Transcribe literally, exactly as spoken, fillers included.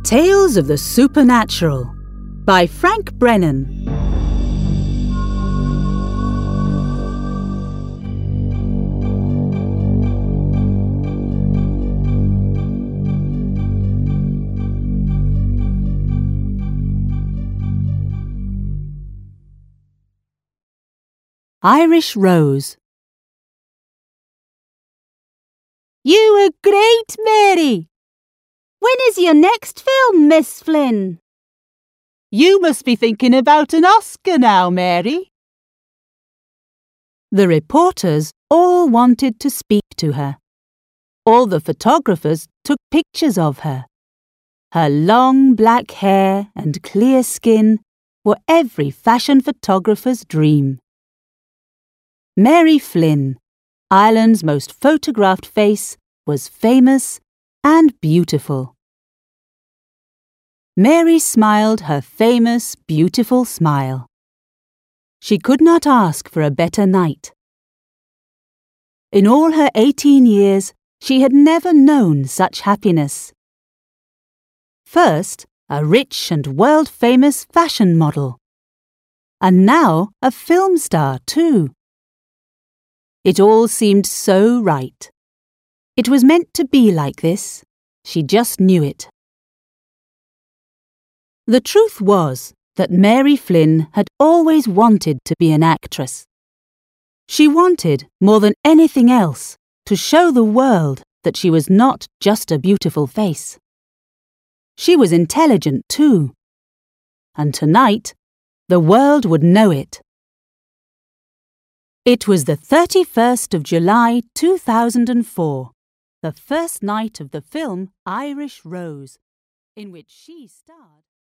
Tales of the Supernatural by Frank Brennan. Irish Rose. You were great, Mary. When is your next film, Miss Flynn? You must be thinking about an Oscar now, Mary. The reporters all wanted to speak to her. All the photographers took pictures of her. Her long black hair and clear skin were every fashion photographer's dream. Mary Flynn, Ireland's most photographed face, was famous and beautiful. Mary smiled her famous, beautiful smile. She could not ask for a better night. In all her eighteen years, she had never known such happiness. First, a rich and world-famous fashion model. And now a film star, too. It all seemed so right. It was meant to be like this. She just knew it. The truth was that Mary Flynn had always wanted to be an actress. She wanted, more than anything else, to show the world that she was not just a beautiful face. She was intelligent too. And tonight, the world would know it. It was the thirty-first of July two thousand four, the first night of the film Irish Rose, in which she starred.